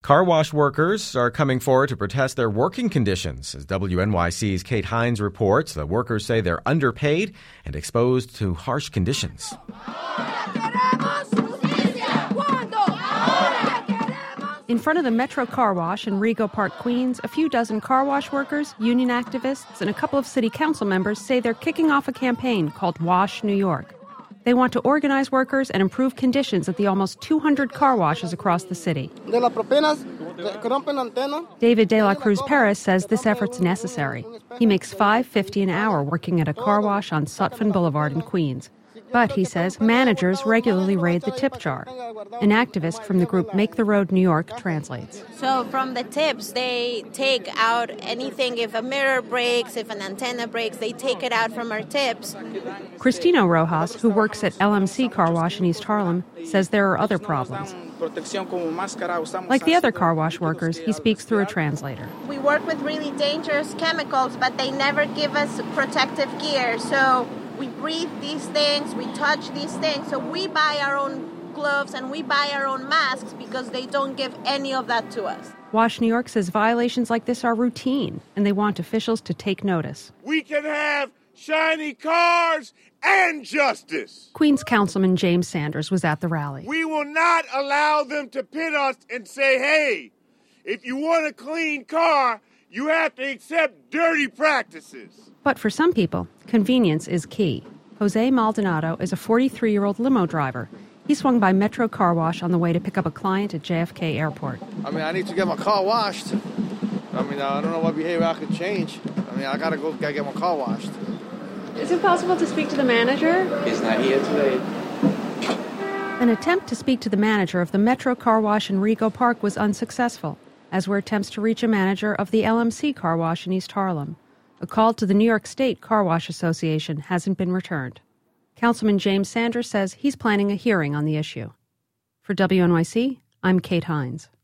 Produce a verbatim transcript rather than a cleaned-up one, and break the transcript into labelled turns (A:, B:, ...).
A: Car wash workers are coming forward to protest their working conditions. As W N Y C's Kate Hines reports, the workers say they're underpaid and exposed to harsh conditions.
B: In front of the Metro Car Wash in Rego Park, Queens, a few dozen car wash workers, union activists, and a couple of city council members say they're kicking off a campaign called Wash New York. They want to organize workers and improve conditions at the almost two hundred car washes across the city. David De La Cruz Perez says this effort's necessary. He makes five dollars and fifty cents an hour working at a car wash on Sutphin Boulevard in Queens. But, he says, managers regularly raid the tip jar. An activist from the group Make the Road New York translates.
C: So from the tips, they take out anything. If a mirror breaks, if an antenna breaks, they take it out from our tips.
B: Cristino Rojas, who works at L M C Car Wash in East Harlem, says there are other problems. Like the other car wash workers, he speaks through a translator.
C: We work with really dangerous chemicals, but they never give us protective gear. So we breathe these things, we touch these things. So we buy our own gloves and we buy our own masks because they don't give any of that to us.
B: Wash New York says violations like this are routine, and they want officials to take notice.
D: We can have shiny cars and justice.
B: Queens Councilman James Sanders was at the rally.
D: We will not allow them to pit us and say, hey, if you want a clean car, you have to accept dirty practices.
B: But for some people, convenience is key. Jose Maldonado is a forty-three-year-old limo driver. He swung by Metro Car Wash on the way to pick up a client at J F K Airport.
E: I mean, I need to get my car washed. I mean, I don't know what behavior I could change. I mean, I gotta go gotta get my car washed.
B: Is it possible to speak to the manager?
F: He's not here today.
B: An attempt to speak to the manager of the Metro Car Wash in Rego Park was unsuccessful, as were attempts to reach a manager of the L M C Car Wash in East Harlem. A call to the New York State Car Wash Association hasn't been returned. Councilman James Sanders says he's planning a hearing on the issue. For W N Y C, I'm Kate Hines.